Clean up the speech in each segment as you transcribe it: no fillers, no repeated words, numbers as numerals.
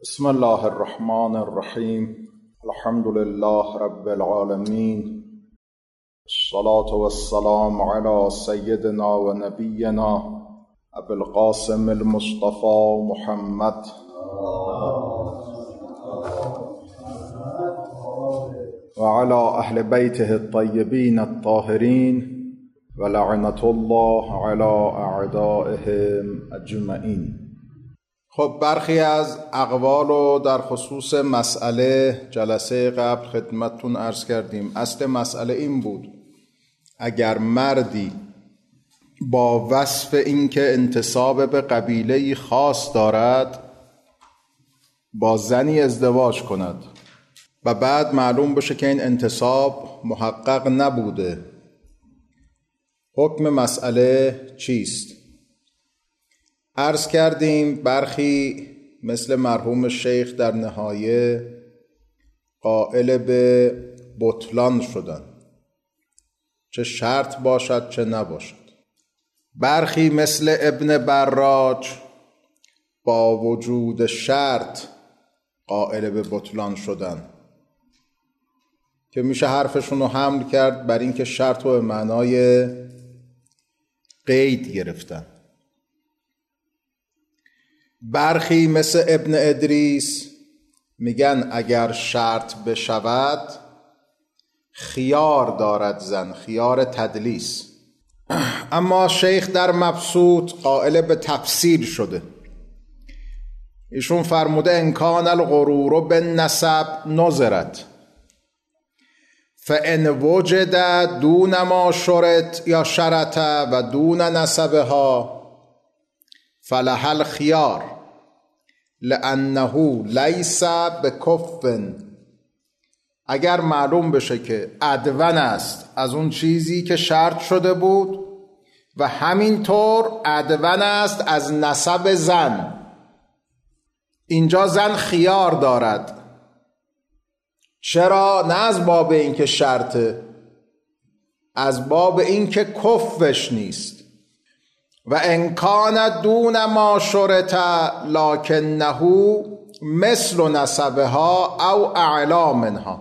بسم الله الرحمن الرحیم. الحمد لله رب العالمین، الصلاة والسلام علی سیدنا و نبینا ابی القاسم المصطفى محمد و علی اهل بیته الطیبین الطاهرین و لعنة الله علی اعدائهم اجمعین. خب برخی از اقوال رو در خصوص مسئله جلسه قبل خدمتتون عرض کردیم. اصل مسئله این بود اگر مردی با وصف اینکه انتساب به قبیله‌ای خاص دارد با زنی ازدواج کند و بعد معلوم بشه که این انتساب محقق نبوده، حکم مسئله چیست؟ عرض کردیم برخی مثل مرحوم شیخ در نهایه قائل به بطلان شدن، چه شرط باشد چه نباشد. برخی مثل ابن براج با وجود شرط قائل به بطلان شدن که میشه حرفشون رو حمل کرد بر اینکه شرط رو به معنای قید گرفتن. برخی مثل ابن ادریس میگن اگر شرط بشود خیار دارد زن، خیار تدلیس. اما شیخ در مبسوط قائل به تفصیل شده. ایشون فرموده انکان الغرور بالنسب نظرت فان وجد دون ما شرط یا شرط و دون نسبها فلها الخيار لانه لیس بکف. اگر معلوم بشه که ادون است از اون چیزی که شرط شده بود و همینطور ادون است از نسب زن، اینجا زن خیار دارد. چرا؟ نه از باب این که شرطه، از باب این که کفش نیست. و انکان دون ما شرط لکنه مثل نسبها او اعلا منها.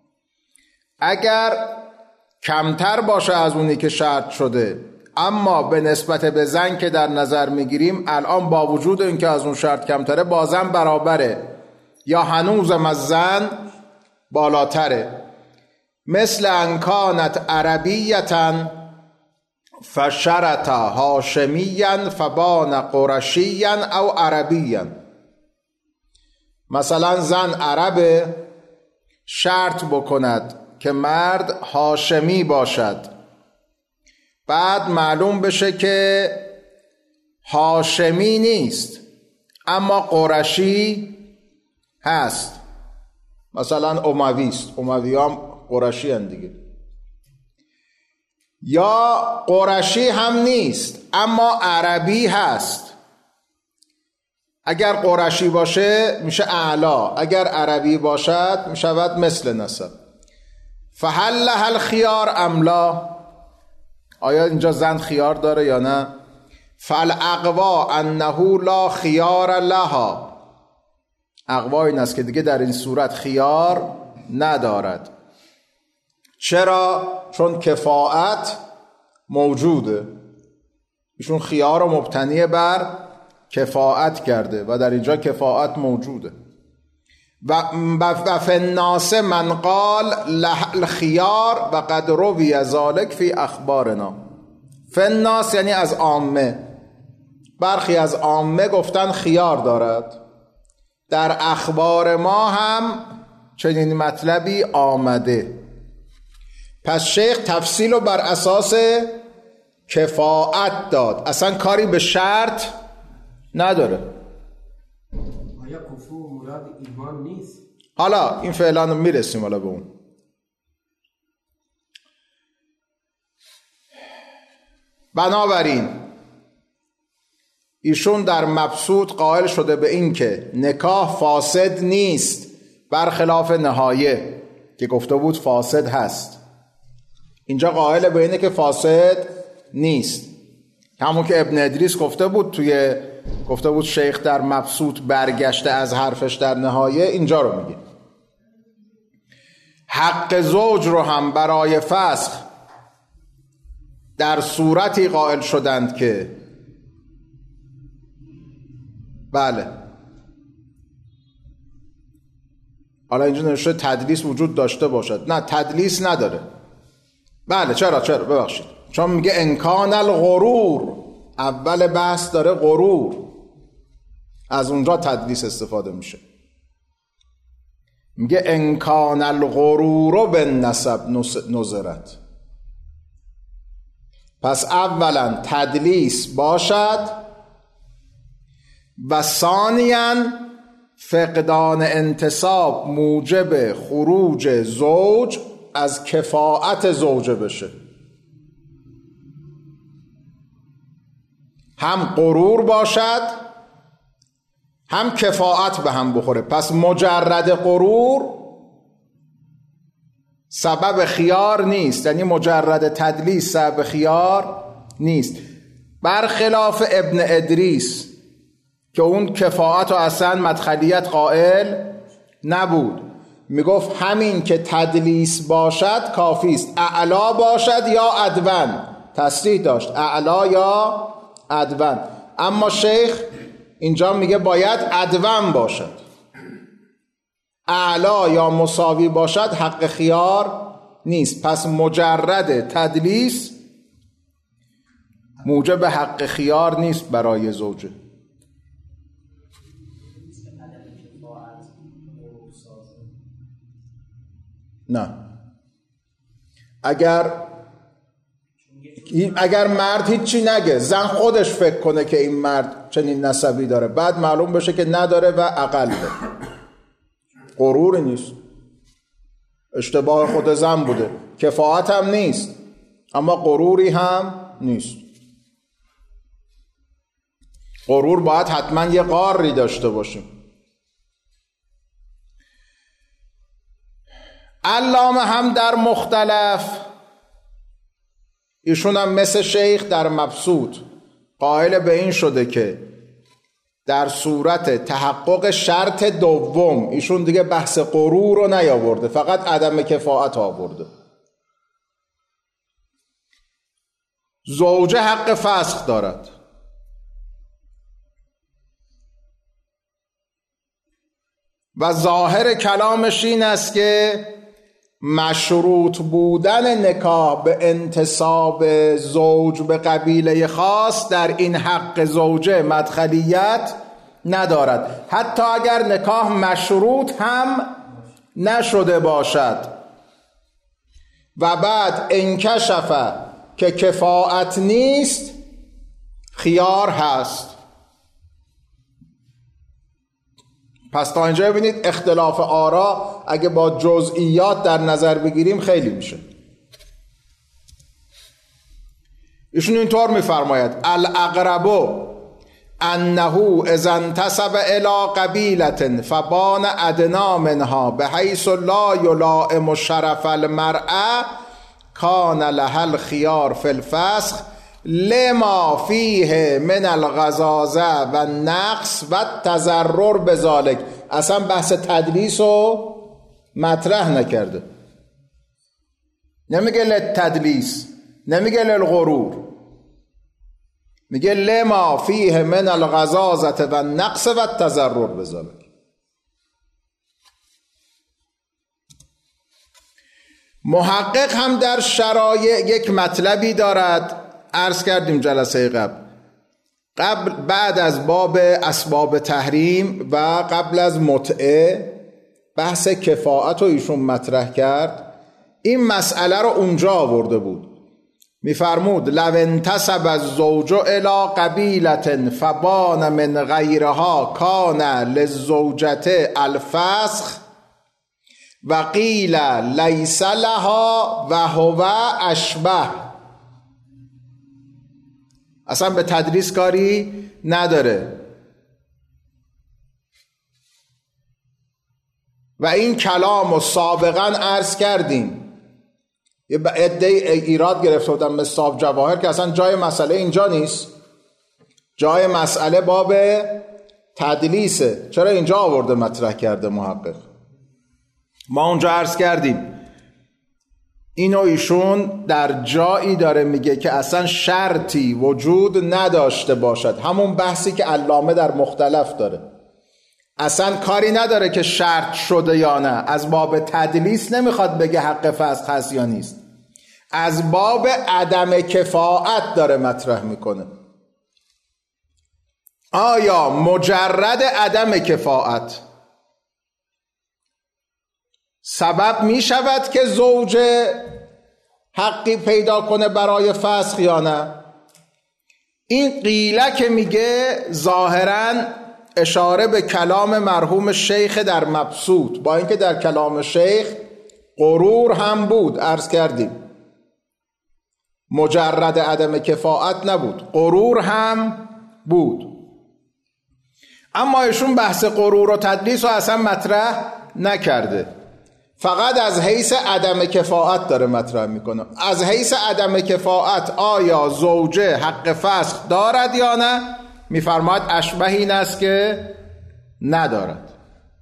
اگر کمتر باشه از اونی که شرط شده اما به نسبت به زن که در نظر میگیریم الان با وجود اینکه از اون شرط کمتره با زن برابره یا هنوزم از زن بالاتره. مثل انکانت عربیتن فشرط هاشمیا فبان قرشیا او عربیا. مثلا زن عرب شرط بکند که مرد هاشمی باشد، بعد معلوم بشه که هاشمی نیست اما قرشی هست، مثلا اموی است، اموی هم قرشی هست دیگه. یا قرشی هم نیست اما عربی هست، اگر قرشی باشه میشه اعلا، اگر عربی باشد میشود مثل نسب. فهل لها الخيار ام لا؟ آیا اینجا زن خیار داره یا نه؟ فالاقوا انه لا خیار لها. اقوا این است که دیگه در این صورت خیار ندارد. چرا؟ چون کفاءت موجوده. ایشون خیار رو مبتنی بر کفاءت کرده و در اینجا کفاءت موجوده. و فی الناس من قال له الخیار و قد روی ذلک فی اخبارنا. فی الناس یعنی از عامه، برخی از عامه گفتن خیار دارد. در اخبار ما هم چنین مطلبی آمده. پس شیخ تفصیل رو بر اساس کفاءت داد، اصلا کاری به شرط نداره. آیا کفر مراد ایمان نیست؟ حالا این فعلا میرسیم حالا به اون. بنابراین ایشون در مبسوط قائل شده به این که نکاح فاسد نیست، برخلاف نهایه که گفته بود فاسد هست. اینجا قائل به اینه که فاسد نیست، همون که ابن ادریس گفته بود توی گفته بود شیخ در مبسوط برگشته از حرفش در نهایه، اینجا رو میگه. حق زوج رو هم برای فسخ در صورتی قائل شدند که بله، حالا اینجا نوشته تدلیس وجود داشته باشد، نه تدلیس نداره. بله چرا ببخشید، چون میگه امکان الغرور، اول بحث داره غرور، از اونجا تدلیس استفاده میشه. میگه امکان الغرور بالنسب نظرت. پس اولا تدلیس باشد و ثانیاً فقدان انتساب موجب خروج زوج از کفاءت زوجه بشه. هم غرور باشد هم کفاءت به هم بخوره. پس مجرد غرور سبب خیار نیست، یعنی مجرد تدلیس سبب خیار نیست، برخلاف ابن ادریس که اون کفاءت و اصلا مدخلیت قائل نبود. میگفت همین که تدلیس باشد کافی است، اعلا باشد یا ادون، تصریح داشت اعلا یا ادون. اما شیخ اینجا میگه باید ادون باشد، اعلا یا مساوی باشد حق خیار نیست. پس مجرد تدلیس موجب حق خیار نیست برای زوجه. نه، اگر مرد هیچی نگه، زن خودش فکر کنه که این مرد چنین نسبی داره، بعد معلوم بشه که نداره و اقله، غروری نیست، اشتباه خود زن بوده، کفاءت هم نیست اما غروری هم نیست. غرور باید حتما یه غاری داشته باشیم. علامه هم در مختلف، ایشون هم مثل شیخ در مبسوط قائل به این شده که در صورت تحقق شرط دوم، ایشون دیگه بحث غرور رو نیاورده، فقط عدم کفاءت آورده، زوجه حق فسخ دارد. و ظاهر کلامش این است که مشروط بودن نکاح به انتساب زوج به قبیله خاص در این حق زوجه مدخلیت ندارد، حتی اگر نکاح مشروط هم نشده باشد و بعد انکشف که کفاءت نیست، خیار هست. پس تا اینجا ببینید اختلاف آرا اگه با جزئیات در نظر بگیریم خیلی میشه. ایشون اینطور میفرماید الاقرب انه اذا انتسب الى قبیلة فبان ادنا منها بحیث لا یلائم شرف المرأة کان لها الخیار فی الفسخ لما فیه من الغزازه و نقص و تضرر بذالک. اصلا بحث تدلیس رو مطرح نکرده، نمیگه للتدلیس، نمیگه للغرور، میگه لما فیه من الغزازه و نقص و تضرر بذالک. محقق هم در شرایع یک مطلبی دارد، عرض کردیم جلسه قبل بعد از باب اسباب تحریم و قبل از متعه بحث کفاءت رو ایشون مطرح کرد. این مسئله رو اونجا آورده بود، میفرمود لو انتسب الزوج الی قبیلة فبان من غیرها کان للزوجة الفسخ و قیل لیس لها و هو اشبه. اصلا به تدریس کاری نداره و این کلام رو سابقا عرض کردیم. یه عده ایراد گرفته بودن به صاحب جواهر که اصلا جای مسئله اینجا نیست، جای مسئله باب تدلیسه. چرا اینجا آورده مطرح کرده محقق؟ ما اونجا عرض کردیم اینو ایشون در جایی داره میگه که اصلا شرطی وجود نداشته باشد، همون بحثی که علامه در مختلف داره. اصلا کاری نداره که شرط شده یا نه، از باب تدلیس نمیخواد بگه حق فسخ هست یا نیست، از باب عدم کفاءت داره مطرح میکنه. آیا مجرد عدم کفاءت سبب می شود که زوج حقی پیدا کنه برای فسخ یا نه؟ این قیله که میگه ظاهراً اشاره به کلام مرحوم شیخ در مبسوط، با اینکه در کلام شیخ غرور هم بود، عرض کردیم مجرد عدم کفاءت نبود، غرور هم بود. اما ایشون بحث غرور و تدلیس رو اصلا مطرح نکرده، فقط از حیث عدم کفاءت داره مطرح میکنه. از حیث عدم کفاءت آیا زوجه حق فسخ دارد یا نه؟ میفرماید اشبه این است که ندارد.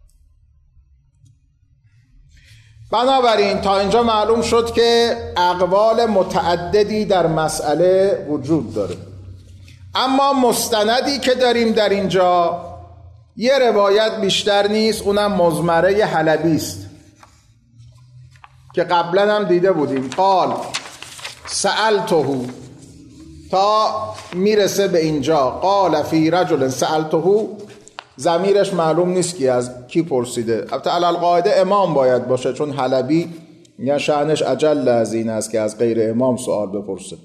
بنابراین تا اینجا معلوم شد که اقوال متعددی در مسئله وجود داره، اما مستندی که داریم در اینجا یه روایت بیشتر نیست، اونم مزمره حلبی است که قبلا هم دیده بودیم. قال سألته، تا میرسه به اینجا قال فی رجل سألته، ضمیرش معلوم نیست که از کی پرسیده. البته علی القاعده امام باید باشه، چون حلبی یا شأنش اجل از این است که از غیر امام سوال بپرسه.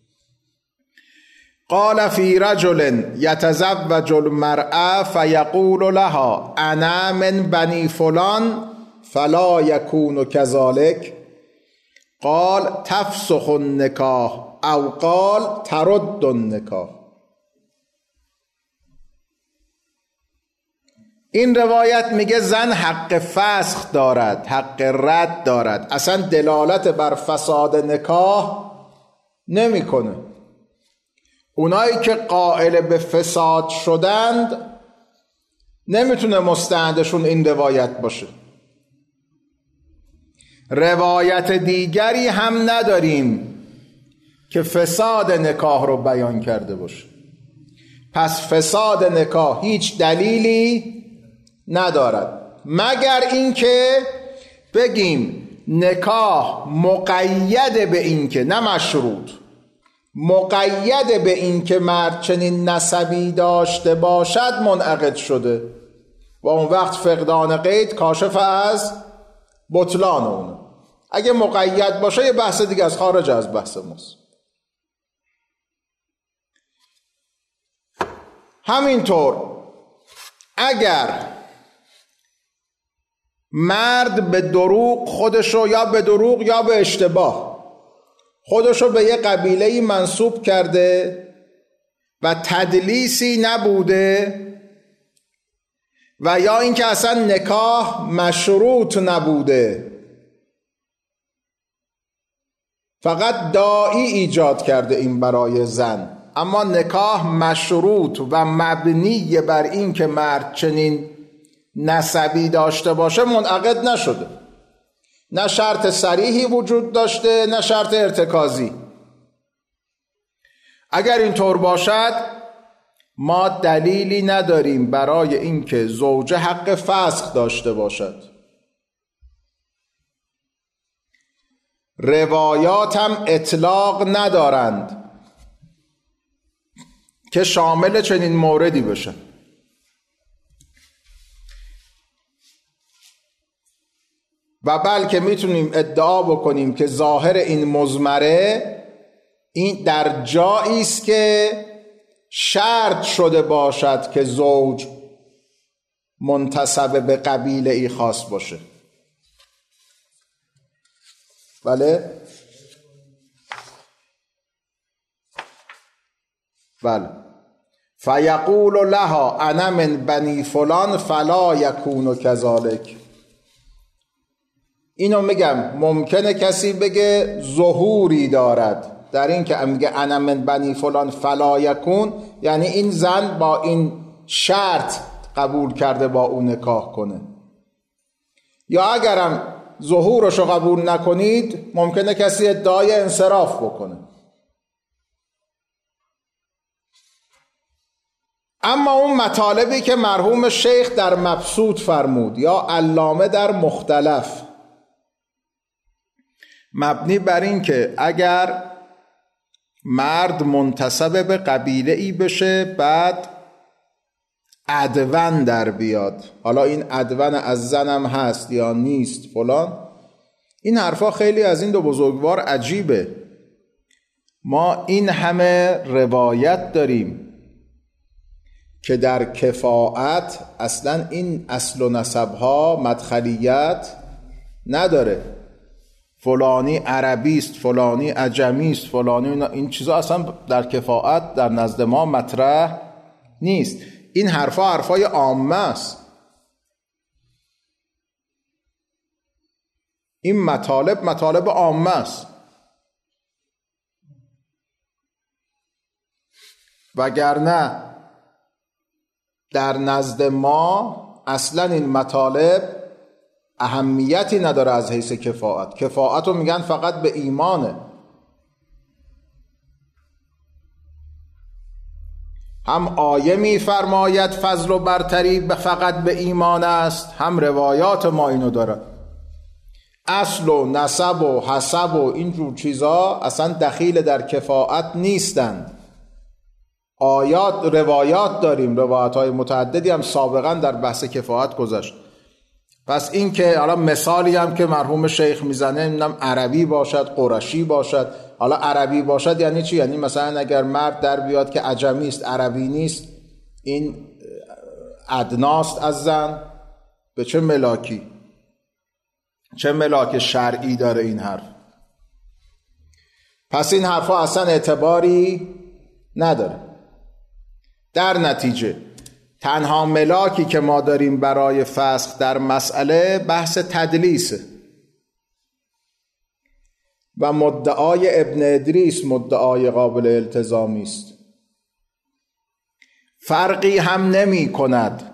قال فی رجل یتزوج المرأة فیقول لها انا من بنی فلان فلا یکون کذلک، قال تفسخ النکاح او قال ترد النکاح. این روایت میگه زن حق فسخ دارد، حق رد دارد، اصلا دلالت بر فساد نکاح نمیکنه. اونایی که قائل به فساد شدند نمیتونه مستندشون این روایت باشه. روایت دیگری هم نداریم که فساد نکاح رو بیان کرده باشه. پس فساد نکاح هیچ دلیلی ندارد، مگر اینکه بگیم نکاح مقید به این که، نه مشروط، مقید به این که مرد چنین نسبی داشته باشد منعقد شده و اون وقت فقدان قید کاشف از بطلان اونه. اگه مقید باشه یه بحث دیگه از خارج از بحث ماست. همینطور اگر مرد به دروغ خودشو، یا به دروغ یا به اشتباه خودشو به یه قبیله‌ای منسوب کرده و تدلیسی نبوده، و یا اینکه اصلا نکاح مشروط نبوده، فقط داعی ایجاد کرده این برای زن، اما نکاح مشروط و مبنی بر این که مرد چنین نسبی داشته باشه منعقد نشده. نه شرط صریحی وجود داشته نه شرط ارتکازی. اگر اینطور باشد ما دلیلی نداریم برای اینکه زوجه حق فسخ داشته باشد. روایات هم اطلاق ندارند که شامل چنین موردی بشن. و بلکه میتونیم ادعا بکنیم که ظاهر این مزمره این در جایی است که شرط شده باشد که زوج منتسب به قبیله ای خاص باشه. بله؟ بله. فیقول لها انا من بنی فلان فلا یکون کذلک. اینو میگم ممکنه کسی بگه ظهوری دارد، در این که میگه انا من بنی فلان فلا یکون، یعنی این زن با این شرط قبول کرده با اون نکاح کنه. یا اگرم ظهورشو قبول نکنید ممکنه کسی ادعای انصراف بکنه. اما اون مطالبی که مرحوم شیخ در مبسوط فرمود یا علامه در مختلف، مبنی بر این که اگر مرد منتسب به قبیله ای بشه بعد عدوان در بیاد، حالا این عدوان از زنم هست یا نیست فلان، این حرفا خیلی از این دو بزرگوار عجیبه. ما این همه روایت داریم که در کفاءت اصلا این اصل و نسبها مدخلیت نداره، فلانی عربی است، فلانی عجمی است، فلانی، این چیزا اصلا در کفاءت در نزد ما مطرح نیست. این حرفا حرفای عامه است. این مطالب عامه است. وگرنه در نزد ما اصلا این مطالب اهمیتی نداره از حیث کفاءت. کفاءت رو میگن فقط به ایمانه. هم آیه میفرماید فضل و برتری فقط به ایمان است، هم روایات ما اینو داره. اصل و نسب و حسب و اینجور چیزا اصلا دخیل در کفاءت نیستند. روایات داریم، روایات‌های متعددی هم سابقا در بحث کفاءت گذشت. پس این که حالا مثالی هم که مرحوم شیخ میزنه، اینم عربی باشد، قرشی باشد. حالا عربی باشد یعنی چی؟ یعنی مثلا اگر مرد در بیاد که عجمی است، عربی نیست، این ادناست از زن، به چه ملاکی؟ چه ملاک شرعی داره این حرف؟ پس این حرفا اصلا اعتباری نداره. در نتیجه تنها ملاکی که ما داریم برای فسخ در مسئله بحث تدلیسه و مدعای ابن ادریس مدعای قابل التزامی است. فرقی هم نمی کند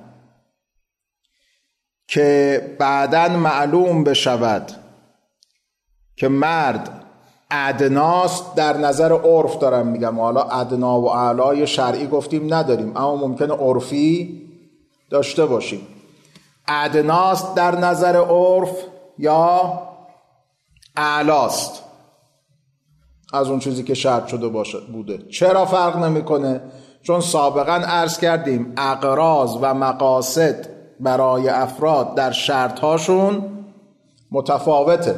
که بعداً معلوم بشود که مرد ادناست، در نظر عرف دارم میگم، حالا ادنا و اعلای شرعی گفتیم نداریم، اما ممکنه عرفی داشته باشیم. ادناست در نظر عرف یا اعلاست از اون چیزی که شرط شده بوده. چرا فرق نمیکنه؟ چون سابقا عرض کردیم اقراض و مقاصد برای افراد در شرطهاشون متفاوته.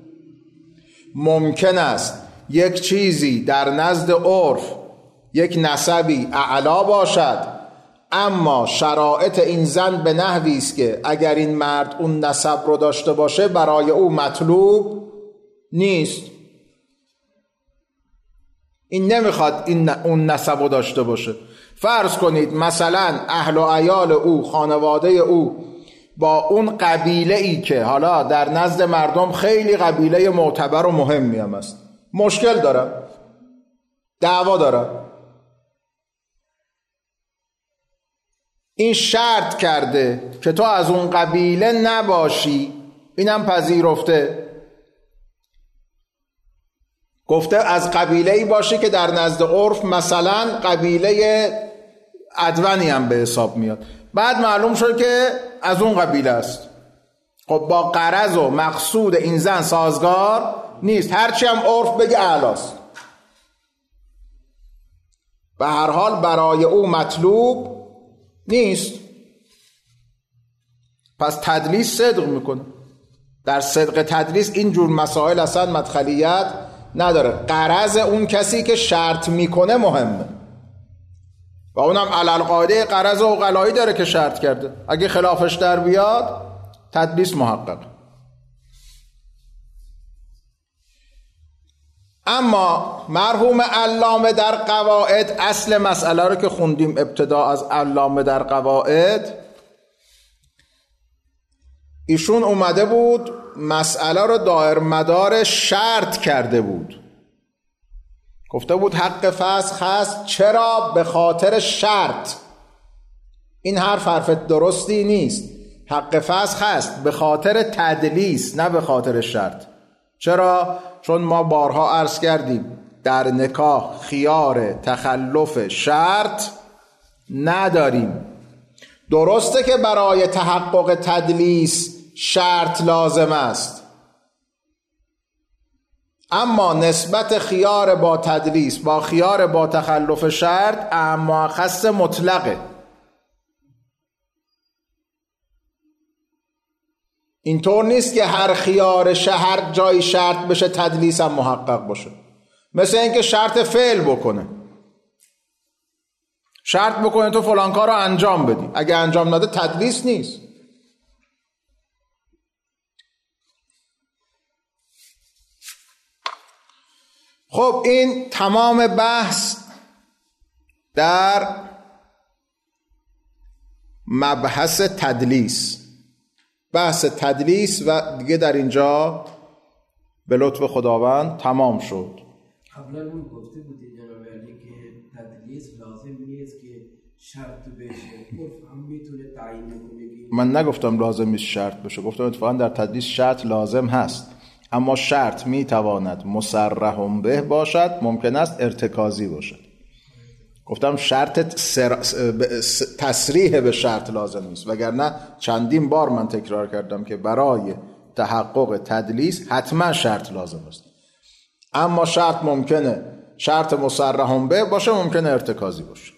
ممکن است یک چیزی در نزد عرف یک نسبی اعلا باشد، اما شرایط این زن به نحوی است که اگر این مرد اون نسب رو داشته باشه برای او مطلوب نیست. این نمیخواد اون نسب رو داشته باشه. فرض کنید مثلا اهل و عیال او، خانواده او با اون قبیله ای که حالا در نزد مردم خیلی قبیله معتبر و مهمی هم است، مشکل داره، دعوا داره، این شرط کرده که تو از اون قبیله نباشی، اینم پذیرفته، گفته از قبیله ای باشی که در نزد عرف مثلا قبیله عدوانی هم به حساب میاد. بعد معلوم شد که از اون قبیله است. خب با غرض و مقصود این زن سازگار نیست، هرچی هم عرف بگه اعلاست. به هر حال برای او مطلوب نیست. پس تدلیس صدق میکنه. در صدق تدلیس این جور مسائل اصلا مدخلیت نداره. غرض اون کسی که شرط میکنه مهمه و اونم علل قاعده غرض عقلایی داره که شرط کرده. اگه خلافش در بیاد تدلیس محقق. اما مرحوم علامه در قواعد، اصل مسئله رو که خوندیم ابتدا از علامه در قواعد، ایشون اومده بود مسئله رو دایر مدار شرط کرده بود. گفته بود حق فسخ هست. چرا؟ به خاطر شرط. این حرف درستی نیست. حق فسخ هست به خاطر تدلیس، نه به خاطر شرط. چرا؟ چون ما بارها عرض کردیم در نکاح خیار تخلف شرط نداریم. درسته که برای تحقق تدلیس شرط لازم است، اما نسبت خیار با تدلیس با خیار با تخلف شرط اما خص مطلقه. اینطور نیست که هر خیار هر جای شرط بشه تدلیس هم محقق باشه. مثل اینکه شرط فعل بکنه، شرط بکنه تو فلان کار رو انجام بدی، اگه انجام نده تدلیس نیست. خب این تمام بحث در مبحث تدلیس، بحث تدلیس و دیگه در اینجا به لطف خداوند تمام شد. قبلا اون گفته بودی جناب علی که تدلیس لازم نیست که شرط بشه، عرف هم میتونه تعیین کنه. من نگفتم لازم نیست شرط بشه، گفتم اتفاقا در تدلیس شرط لازم هست، اما شرط میتواند مصرح به باشد، ممکن است ارتکازی باشد. گفتم شرط تصریح به شرط لازم نیست، وگرنه چندین بار من تکرار کردم که برای تحقق تدلیس حتما شرط لازم است، اما شرط ممکنه شرط مصرح به باشه، ممکنه ارتکازی باشه.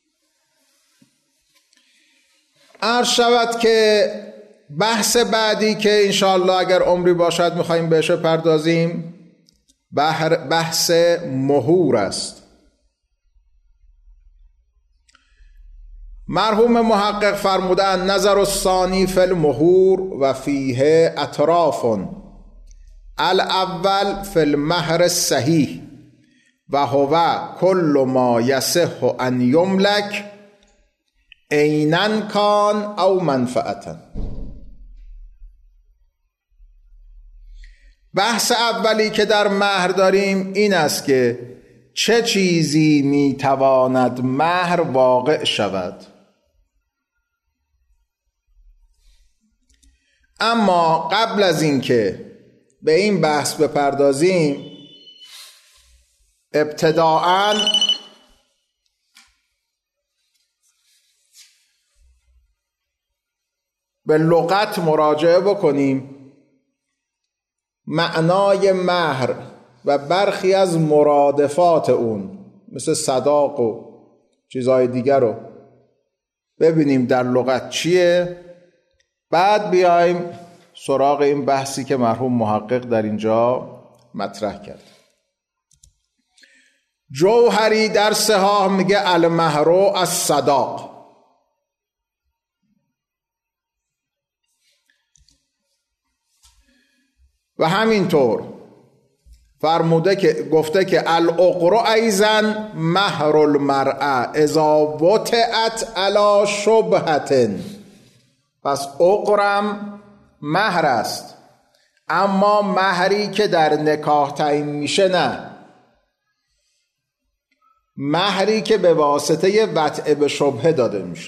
عرض شود که بحث بعدی که انشاءالله اگر عمری باشد میخواییم بهش پردازیم بحث مهور است. مرحوم محقق فرمودند نظر الثانی فی المهور و فیه اطراف. الاول فی المهر الصحیح و هو کل ما یصح ان یملک عینا کان او منفعتا. بحث اولی که در مهر داریم این است که چه چیزی میتواند مهر واقع شود. اما قبل از این که به این بحث بپردازیم، ابتداءً به لغت مراجعه بکنیم. معنای مهر و برخی از مرادفات اون مثل صداق و چیزهای دیگر رو ببینیم در لغت چیه، بعد بیایم سراغ این بحثی که مرحوم محقق در اینجا مطرح کرد. جوهری در صحاح میگه المهر از صداق. و همینطور فرموده که گفته که العقر ایضا مهر المرأة اذا وطئت علی شبهة. پس عقرم مهر است، اما مهری که در نکاح تعیین میشه نه، مهری که به واسطه وطئ به شبهه داده میشه.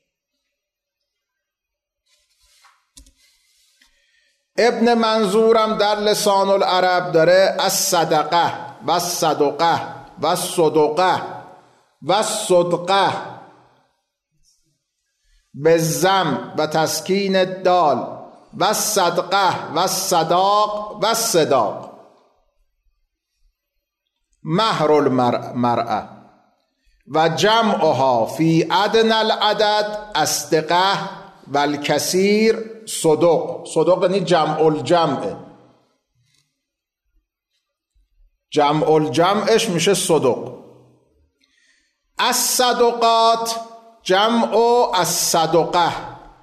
ابن منظورم در لسان العرب داره از صدقه و صدقه و صدقه و صدقه به زم و تسکین دال و صدقه و صداق و صداق. مهر المرأة و جمعها فی ادنى العدد اصدقه و الکثیر صدق. صدق یعنی جمع الجمع، جمع الجمعش میشه صدق. الصدقات جمع الصدقه.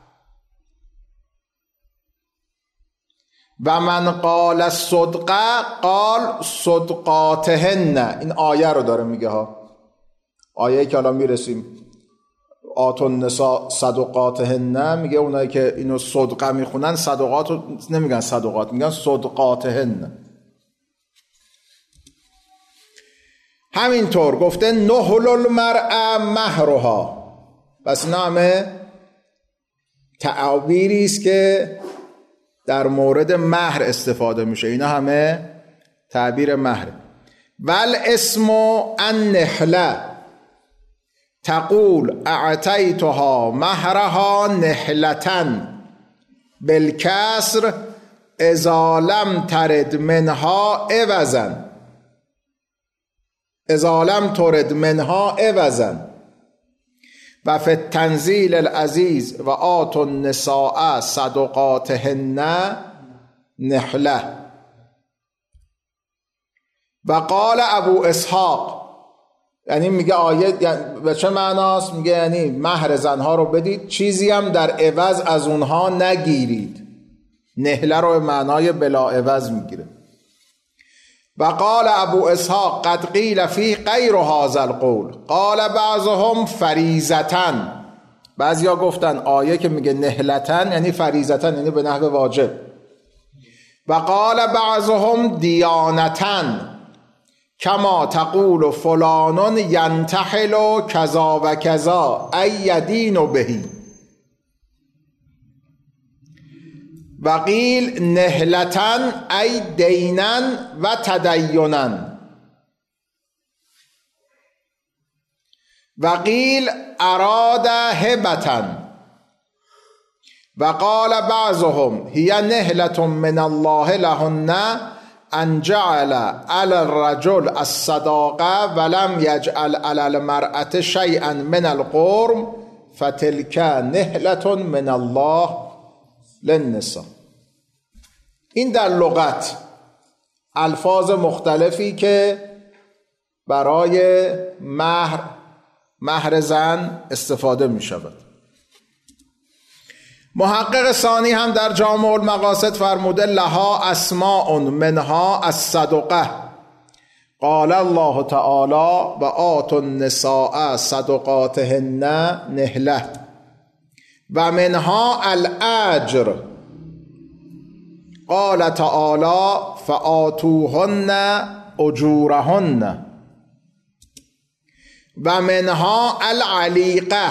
و من قال الصدقه قال صدقاتهن. این آیه رو داره میگه ها، آیه که الان میرسیم آتوا النساء صدقاتهن، میگه اونایی که اینو صدقه میخونن صدقات رو نمیگن صدقات، میگن صدقاتهن. همینطور گفته نحل المرء مهرها. پس اینا همه تعابیری است که در مورد مهر استفاده میشه. اینا همه تعبیر مهر. ول اسم النحله تقول اعطیتها مهرها نحلتن بالکسر اذا لم ترد منها عوضا. اذا لم ترد منها عوضا و فی التنزیل العزیز و آتوا النساء صدقاتهن نحله. و قال ابو اسحاق، یعنی میگه آیه به چه معناست؟ میگه یعنی مهر زنها رو بدید، چیزی هم در عوض از اونها نگیرید. نحله رو به معنای بلا عوض میگیره. و قال ابو اسحاق قد قیل فی غیر هذا القول قال بعضهم فریضةً. بعضیا گفتن آیه که میگه نحلتن یعنی فریضةً، یعنی به نحو واجب. و قال بعضهم دیانةً کما تقول فلان ینتحل کذا و کذا ای یدین بهی. و قیل نحلتن ای دینن و تدینن. و قیل اراد هبتن. و قال بعضهم هی نحلت من الله لهن ان جعل علی الرجل الصداقه ولم یجعل علی المرأة شیئا من القرم فتلک نحلت من الله للنساء. این در لغت الفاظ مختلفی که برای مهر زن استفاده می شود. محقق ثانی هم در جامع المقاصد فرموده لها اسماء منها الصدقه قال الله تعالی و آتوا النساء صدقاتهن نحله و منها الاجر قال تعالی فآتوهن اجورهن و منها العلیقه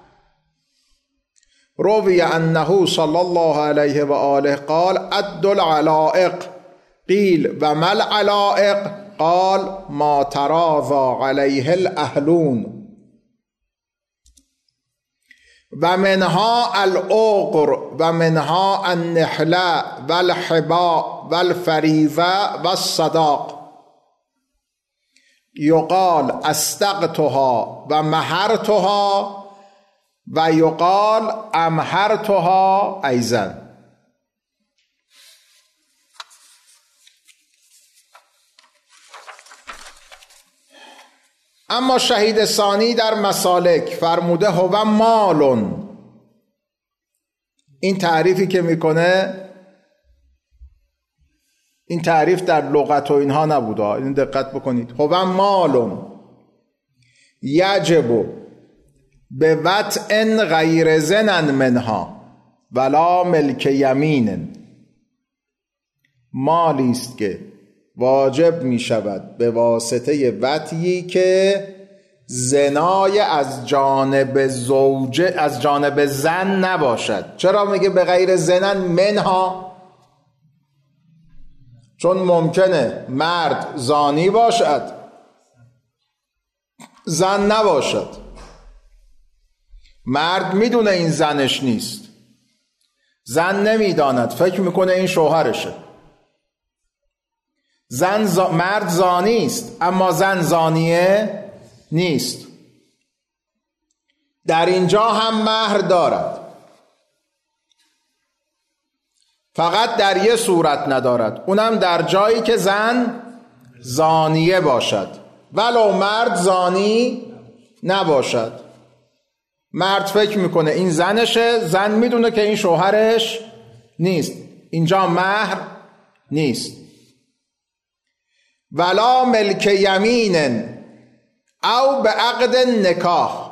روی انه صلی الله علیه و آله قال ادوا العلائق قیل و ما العلائق قال ما تراضی علیه الاهلون و منها العقر و منها النحله و الحباء و الفریضه و الصداق یقال استقتها و مهرتها و یقال امهرتها ایضا. اما شهید ثانی در مسالک فرموده هو مالون. این تعریفی که میکنه این تعریف در لغت و اینها نبوده، این دقت بکنید. هو مالون یجب به وطئ غیر زنن منها ولا ملک یمین. مالی است که واجب می شود به واسطه وطئی که زنای از جانب زوجه از جانب زن نباشد. چرا میگه به غیر زنن منها؟ چون ممکنه مرد زانی باشد زن نباشد. مرد میدونه این زنش نیست، زن نمیداند، فکر میکنه این شوهرشه. مرد زانی است اما زن زانیه نیست. در اینجا هم مهر دارد، فقط در یه صورت ندارد، اونم در جایی که زن زانیه باشد ولو مرد زانی نباشد. مرد فکر میکنه این زنشه، زن میدونه که این شوهرش نیست. اینجا مهر نیست. ولا ملک یمین او به عقد نکاح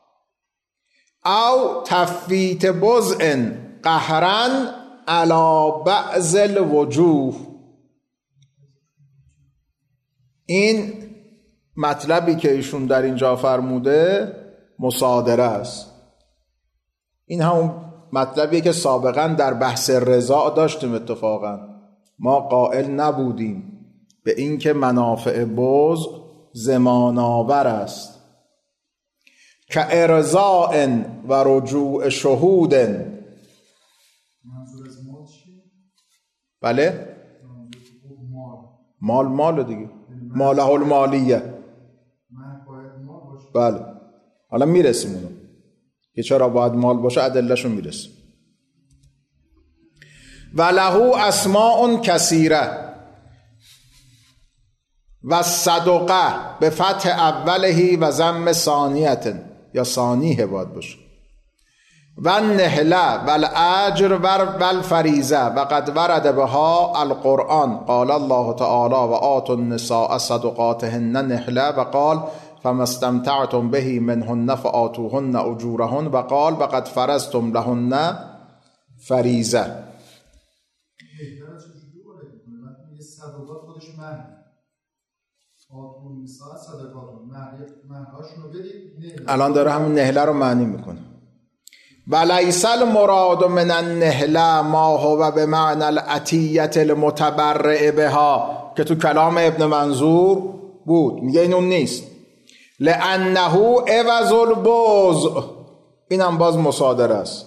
او تفویت بضع قهرا علی بعض الوجوه. این مطلبی که ایشون در اینجا فرموده مصادره است. این همون مطلبیه که سابقا در بحث رضا داشتیم. اتفاقا ما قائل نبودیم به این که منافع بوز زماناور است، که ارضاء و رجوع شهود. منظور از مال چیه؟ بله؟ مال دیگه، ماله المالیه. من باید مال باشه. بله، حالا میرسیم اونو که چرا باید مال باشه، ادلهشون میرسیم. و له اسماء کثیره و صدقه به فتح اوله و ضم ثانیه یا ثانیه باید باشه، و نهله و الاجر و الفریضه و قد ورد بها القرآن قال الله تعالی و آتوا النساء صدقاتهن نهله و قال فما استمتعتم به منهن فآتوهن اجورهن و قال و قد فرضتم لهن فریضه. صدقات خودش مهر، آتون نساء صدقاتون، مهرهاشون رو بدید. الان داره همون نهله رو معنی میکنه. و لیس المراد من النهله ما هو بمعنى العطیة المتبرع بها که تو کلام ابن منظور بود. میگه این اون نیست. لانه عوض البوز، اینم باز مصادره است.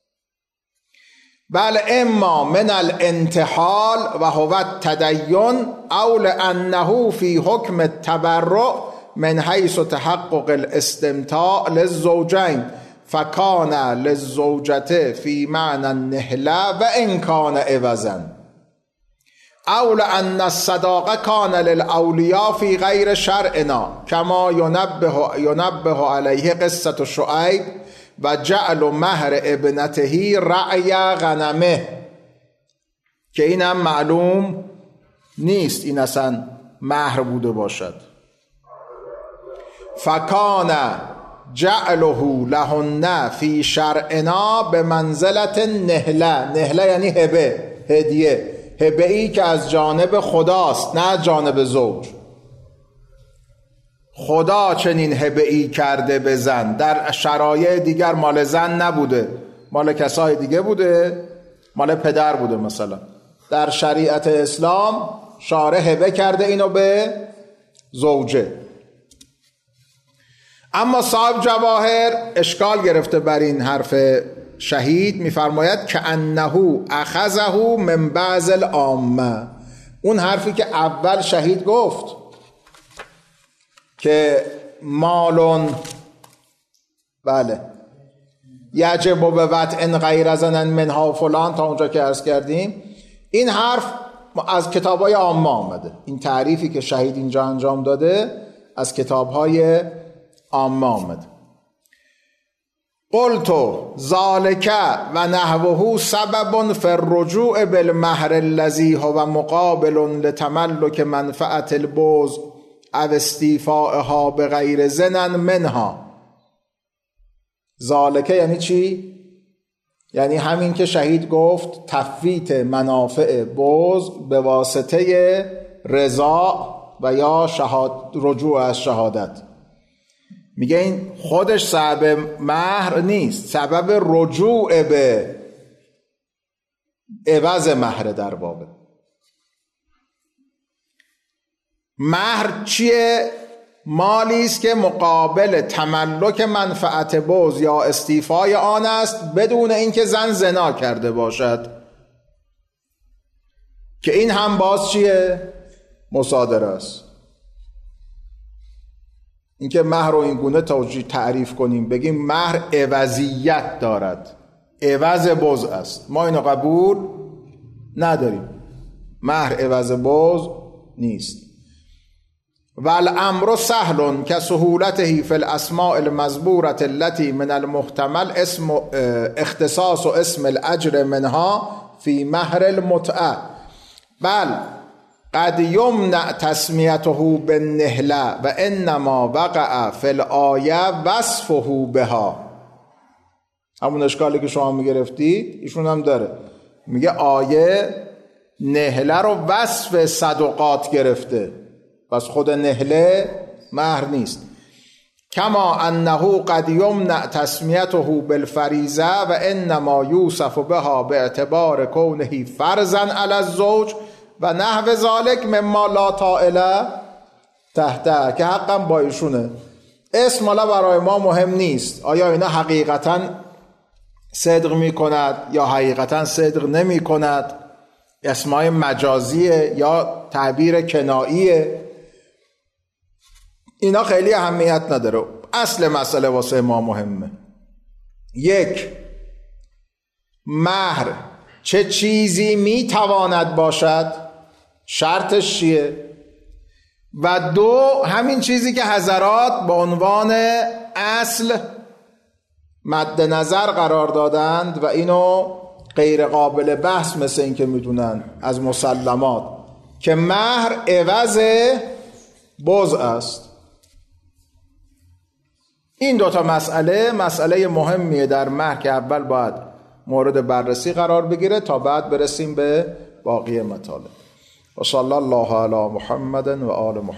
بل اما من الانتحال و هو التدین او لانه فی حکم التبرع من حیث تحقق الاستمتاع للزوجین فکان للزوجته فی معنى النهله و ان کان عوضا او لان الصداقه کان للاولیاء فی غیر شرعنا کما ینبه علیه قصه شعیب و جعل مهر ابنته رعی غنمه، که این هم معلوم نیست این اصلا مهر بوده باشد. فکان جعله لهن فی شرعنا به منزلت نهله. نهله یعنی هبه، هدیه، هبه ای که از جانب خداست نه از جانب زوج. خدا چنین هبه ای کرده به زن، در شرایع دیگر مال زن نبوده، مال کسای دیگه بوده، مال پدر بوده. مثلا در شریعت اسلام شارع هبه کرده اینو به زوجه. اما صاحب جواهر اشکال گرفته بر این حرف شهید، میفرماید که انه اخذه من بعض العامه. اون حرفی که اول شهید گفت که مالون بله یجب به وطئن غیر زنن منها فلان، تا اونجا که عرض کردیم، این حرف از کتاب‌های عامه آمده. این تعریفی که شهید اینجا انجام داده از کتاب‌های عامه آمده. قلت ذالک و نحوه سبب فی الرجوع بالمهر الذی هو مقابل لتملک منفعت البوز او استیفائها به غیر زنن منها. ذالک یعنی چی؟ یعنی همین که شهید گفت تفویت منافع بوز به واسطه رضا و یا رجوع از شهادت. میگه این خودش سبب مهر نیست، سبب رجوع به عوض مهر. در واقع مهر چیه؟ مالی است که مقابل تملک منفعت بوز یا استیفای آن است بدون اینکه زن زنا کرده باشد، که این هم باز چیه؟ مصادره است. اینکه مهر رو این گونه تعریف کنیم بگیم مهر عوضیت دارد، عوض بوز است، ما اینو قبول نداریم. مهر عوض بوز نیست. والامر سهل كسهولته في الاسماء المذبوره التي من المحتمل اسم اختصاص و اسم الاجر منها في مهر المتعه، بل قد يمنع تسميته بالنهله و انما وقع في الايه وصفه بها. همون اشکالی که شما میگرفتید ایشون هم داره، میگه آیه نهله رو وصف صدقات گرفته، پس خود نهله مهر نیست. کما انه قد یمنع تسمیته بالفریضه و انما یوصف بها باعتبار کونه فرضا علی الزوج و نحو ذلک مما لا طائل تحته، که حقا با ایشونه. اسم حالا برای ما مهم نیست آیا اینا حقیقتا صدق می کند یا حقیقتا صدق نمی کند، اسمای مجازیه یا تعبیر کناییه، اینا خیلی اهمیت نداره. اصل مسئله واسه ما مهمه. یک، مهر چه چیزی می تواند باشد، شرطش چیه؟ و دو، همین چیزی که حضرات به عنوان اصل مد نظر قرار دادند و اینو غیر قابل بحث مثل این که میدونن از مسلمات، که مهر عوض بضع است. این دوتا مسئله مهمیه در مهر که اول باید مورد بررسی قرار بگیره تا بعد برسیم به باقی مطالب. و صلی الله علی محمد و آل محمد.